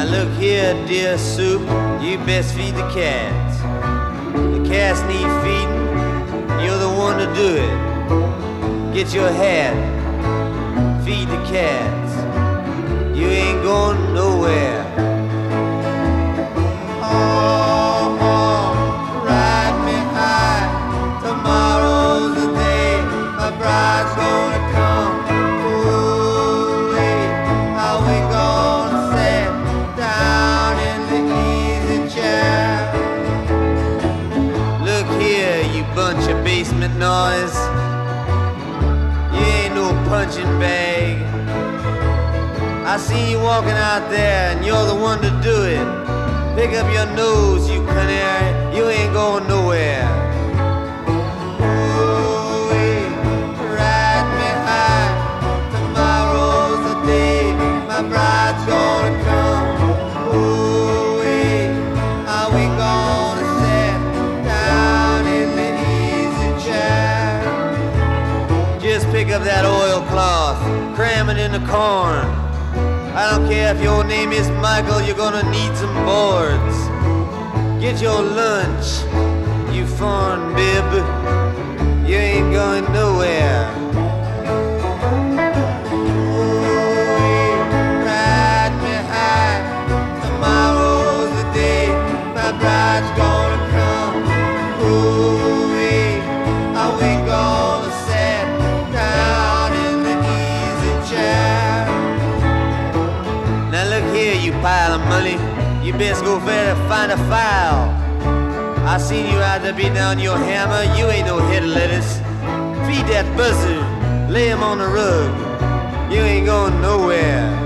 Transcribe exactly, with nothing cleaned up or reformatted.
look here, dear soup, you best feed the cats. The cats need feeding, you're the one to do it. Get your hat, feed the cats. You ain't going nowhere. Oh, oh, ride me high. Tomorrow's the day my bride's gonna come. Ooh, how we gonna sit down in the easy chair? Look here, you bunch of basement noise. You ain't no punching bag. I see you walking out there and you're the one to do it. Pick up your nose, you canary, you ain't going nowhere. Ooh-wee, ride me high. Tomorrow's the day my bride's gonna come. Ooh-wee, how we gonna sit down in the easy chair? Just pick up that oilcloth, cram it in the corn. I don't care if your name is Michael, you're gonna need some boards. Get your lunch, you foreign bib. You ain't going nowhere. Ooh, ride me high. Tomorrow's the day my bride's gonna come. Ooh, how we gonna sit down in the easy chair? Now look here, you pile of money, you best go fair to find a file. I seen you out there beating down your hammer, you ain't no head of lettuce. Feed that buzzard, lay him on the rug, you ain't going nowhere.